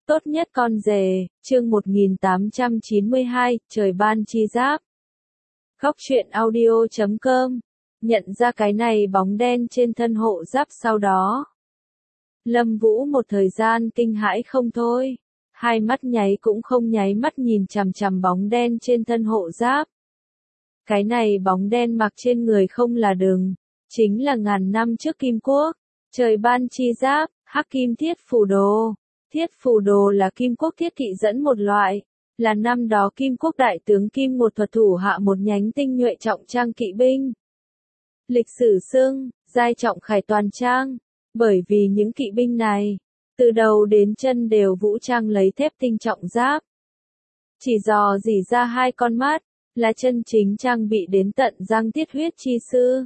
Tốt nhất con rể, chương 1892, trời ban chi giáp. Góc truyện audio.com. Nhận ra cái này bóng đen trên thân hộ giáp sau đó. Lâm Vũ một thời gian kinh hãi không thôi. Hai mắt nháy cũng không nháy mắt nhìn chằm chằm bóng đen trên thân hộ giáp. Cái này bóng đen mặc trên người không là đừng, chính là ngàn năm trước Kim Quốc. Trời ban chi giáp, hắc kim thiết phù đồ. Thiết phù đồ là Kim Quốc thiết kỵ dẫn một loại, là năm đó Kim Quốc đại tướng Kim Ngột thuật thủ hạ một nhánh tinh nhuệ trọng trang kỵ binh. Lịch sử xưng, giai trọng khải toàn trang, bởi vì những kỵ binh này, từ đầu đến chân đều vũ trang lấy thép tinh trọng giáp. Chỉ dò dỉ ra hai con mắt, là chân chính trang bị đến tận răng tiết huyết chi sư.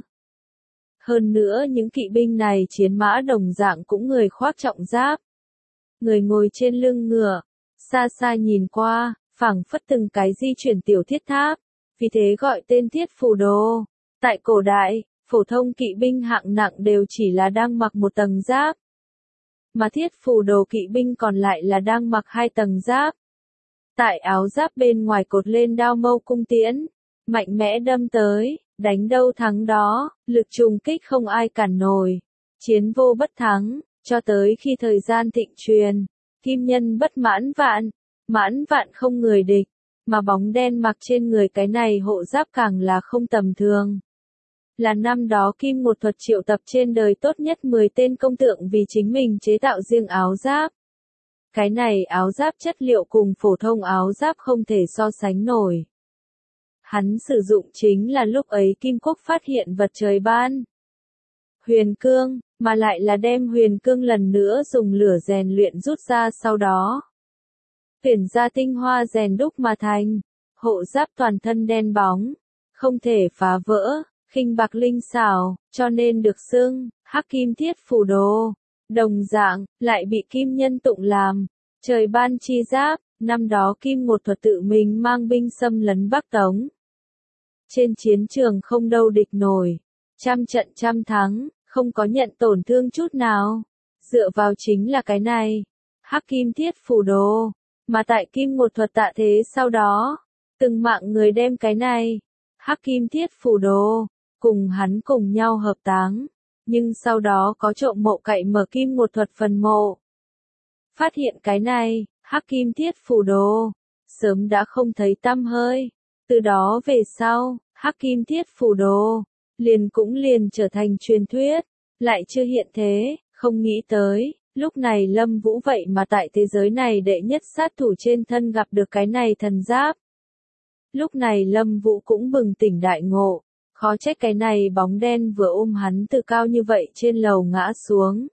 Hơn nữa những kỵ binh này chiến mã đồng dạng cũng người khoác trọng giáp. Người ngồi trên lưng ngựa, xa xa nhìn qua, phảng phất từng cái di chuyển tiểu thiết tháp, vì thế gọi tên thiết phù đồ. Tại cổ đại, phổ thông kỵ binh hạng nặng đều chỉ là đang mặc một tầng giáp, mà thiết phù đồ kỵ binh còn lại là đang mặc hai tầng giáp. Tại áo giáp bên ngoài cột lên đao mâu cung tiễn, mạnh mẽ đâm tới, đánh đâu thắng đó, lực trùng kích không ai cản nổi, chiến vô bất thắng. Cho tới khi thời gian thịnh truyền, kim nhân bất mãn vạn không người địch, mà bóng đen mặc trên người cái này hộ giáp càng là không tầm thường. Là năm đó Kim Ngột thuật triệu tập trên đời tốt nhất 10 tên công tượng vì chính mình chế tạo riêng áo giáp. Cái này áo giáp chất liệu cùng phổ thông áo giáp không thể so sánh nổi. Hắn sử dụng chính là lúc ấy Kim Quốc phát hiện vật trời ban. Huyền cương, mà lại là đem huyền cương lần nữa dùng lửa rèn luyện rút ra sau đó. Tuyển ra tinh hoa rèn đúc mà thành, hộ giáp toàn thân đen bóng, không thể phá vỡ, khinh bạc linh xảo, cho nên được xưng, hắc kim thiết phù đồ. Đồng dạng, lại bị kim nhân tụng làm, trời ban chi giáp, năm đó Kim Ngột thuật tự mình mang binh xâm lấn Bắc Tống. Trên chiến trường không đâu địch nổi, trăm trận trăm thắng. Không có nhận tổn thương chút nào. Dựa vào chính là cái này. Hắc kim thiết phù đồ. Mà tại Kim Ngột thuật tạ thế sau đó. Từng mạng người đem cái này. Hắc kim thiết phù đồ. Cùng hắn cùng nhau hợp táng. Nhưng sau đó có trộm mộ cậy mở Kim Ngột thuật phần mộ. Phát hiện cái này. Hắc kim thiết phù đồ. Sớm đã không thấy tăm hơi. Từ đó về sau. Hắc kim thiết phù đồ. Liền trở thành truyền thuyết, lại chưa hiện thế, không nghĩ tới, lúc này Lâm Vũ vậy mà tại thế giới này đệ nhất sát thủ trên thân gặp được cái này thần giáp. Lúc này Lâm Vũ cũng bừng tỉnh đại ngộ, khó trách cái này bóng đen vừa ôm hắn từ cao như vậy trên lầu ngã xuống.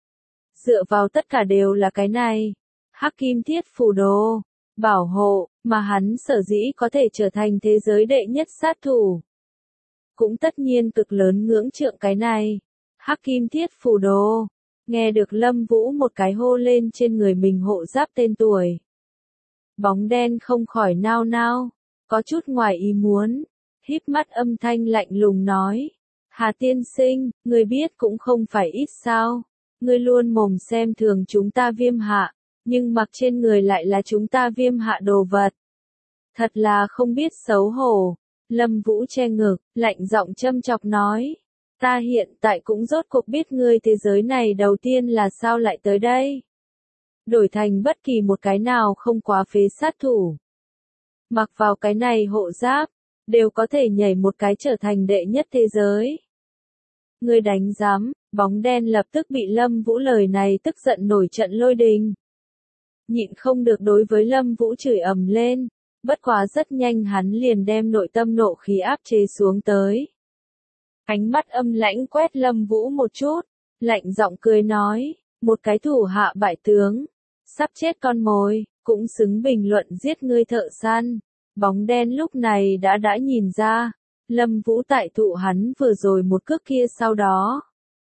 Dựa vào tất cả đều là cái này, hắc kim thiết phù đồ, bảo hộ, mà hắn sở dĩ có thể trở thành thế giới đệ nhất sát thủ. Cũng tất nhiên cực lớn ngưỡng trượng cái này. Hắc kim thiết phù đồ. Nghe được Lâm Vũ một cái hô lên trên người mình hộ giáp tên tuổi. Bóng đen không khỏi nao nao. Có chút ngoài ý muốn. Híp mắt âm thanh lạnh lùng nói. Hà tiên sinh, người biết cũng không phải ít sao. Ngươi luôn mồm xem thường chúng ta Viêm Hạ. Nhưng mặc trên người lại là chúng ta Viêm Hạ đồ vật. Thật là không biết xấu hổ. Lâm Vũ che ngực, lạnh giọng châm chọc nói. Ta hiện tại cũng rốt cuộc biết ngươi thế giới này đầu tiên là sao lại tới đây. Đổi thành bất kỳ một cái nào không quá phế sát thủ. Mặc vào cái này hộ giáp, đều có thể nhảy một cái trở thành đệ nhất thế giới. Ngươi đánh giám, bóng đen lập tức bị Lâm Vũ lời này tức giận nổi trận lôi đình. Nhịn không được đối với Lâm Vũ chửi ầm lên. Bất quá rất nhanh hắn liền đem nội tâm nộ khí áp chế xuống tới. Ánh mắt âm lãnh quét Lâm Vũ một chút, lạnh giọng cười nói, một cái thủ hạ bại tướng, sắp chết con mồi, cũng xứng bình luận giết ngươi thợ săn. Bóng đen lúc này đã nhìn ra, Lâm Vũ tại thụ hắn vừa rồi một cước kia sau đó.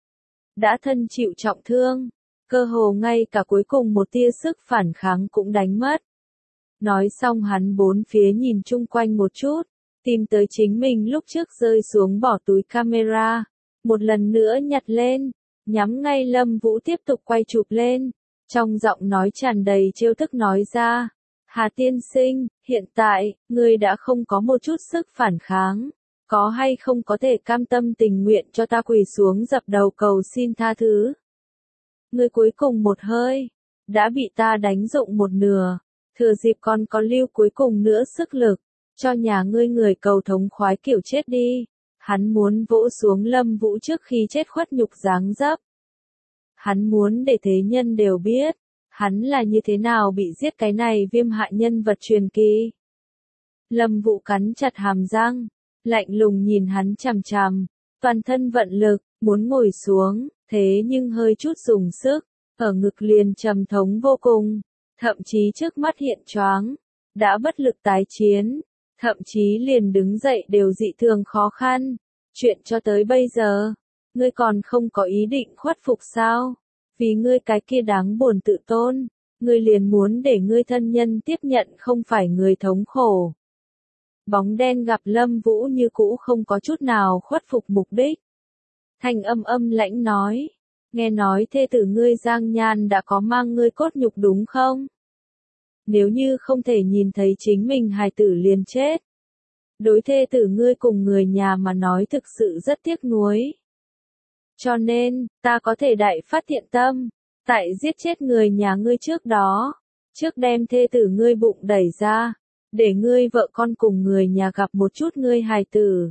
Đã thân chịu trọng thương, cơ hồ ngay cả cuối cùng một tia sức phản kháng cũng đánh mất. Nói xong hắn bốn phía nhìn chung quanh một chút, tìm tới chính mình lúc trước rơi xuống bỏ túi camera, một lần nữa nhặt lên, nhắm ngay Lâm Vũ tiếp tục quay chụp lên. Trong giọng nói tràn đầy trêu tức nói ra, Hà tiên sinh, hiện tại, ngươi đã không có một chút sức phản kháng, có hay không có thể cam tâm tình nguyện cho ta quỳ xuống dập đầu cầu xin tha thứ. Ngươi cuối cùng một hơi, đã bị ta đánh dụng một nửa, thừa dịp còn có lưu cuối cùng nữa sức lực, cho nhà ngươi người cầu thống khoái kiểu chết đi. Hắn muốn vỗ xuống Lâm Vũ trước khi chết khuất nhục dáng dấp. Hắn muốn để thế nhân đều biết, hắn là như thế nào bị giết cái này viêm hại nhân vật truyền kỳ. Lâm Vũ cắn chặt hàm răng, lạnh lùng nhìn hắn chằm chằm, toàn thân vận lực, muốn ngồi xuống, thế nhưng hơi chút dùng sức, ở ngực liền trầm thống vô cùng, thậm chí trước mắt hiện choáng, đã bất lực tái chiến, thậm chí liền đứng dậy đều dị thường khó khăn. Chuyện cho tới bây giờ, ngươi còn không có ý định khuất phục sao? Vì ngươi cái kia đáng buồn tự tôn, ngươi liền muốn để ngươi thân nhân tiếp nhận không phải người thống khổ. Bóng đen gặp Lâm Vũ như cũ không có chút nào khuất phục mục đích. Thanh âm âm lãnh nói, nghe nói thê tử ngươi Giang Nhan đã có mang ngươi cốt nhục đúng không? Nếu như không thể nhìn thấy chính mình hài tử liền chết. Đối thê tử ngươi cùng người nhà mà nói thực sự rất tiếc nuối. Cho nên, ta có thể đại phát thiện tâm, tại giết chết người nhà ngươi trước đó, trước đem thê tử ngươi bụng đẩy ra, để ngươi vợ con cùng người nhà gặp một chút ngươi hài tử.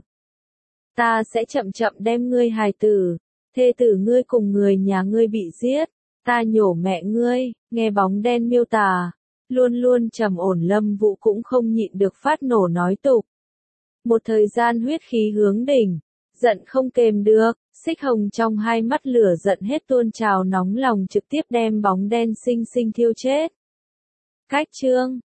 Ta sẽ chậm chậm đem ngươi hài tử, thê tử ngươi cùng người nhà ngươi bị giết, ta nhổ mẹ ngươi. Nghe bóng đen miêu tả, luôn luôn trầm ổn Lâm Vũ cũng không nhịn được phát nổ nói tục. Một thời gian huyết khí hướng đỉnh, giận không kềm được, xích hồng trong hai mắt lửa giận hết tuôn trào nóng lòng trực tiếp đem bóng đen xinh xinh thiêu chết. Cách chương